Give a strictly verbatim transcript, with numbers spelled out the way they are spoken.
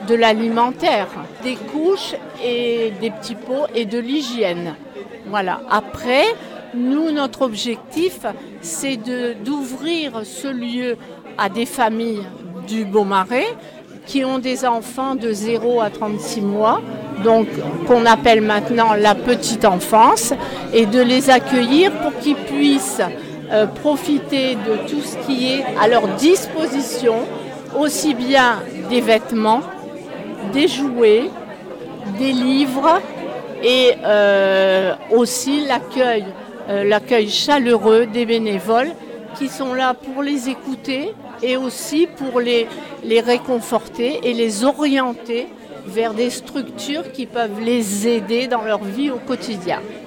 de l'alimentaire, des couches et des petits pots et de l'hygiène. Voilà. Après, nous, notre objectif, c'est de, d'ouvrir ce lieu à des familles du Beaumarais qui ont des enfants de zéro à trente-six mois, donc qu'on appelle maintenant la petite enfance, et de les accueillir pour qu'ils puissent euh, profiter de tout ce qui est à leur disposition, aussi bien des vêtements, des jouets, des livres et euh, aussi l'accueil, euh, l'accueil chaleureux des bénévoles qui sont là pour les écouter et aussi pour les, les réconforter et les orienter vers des structures qui peuvent les aider dans leur vie au quotidien.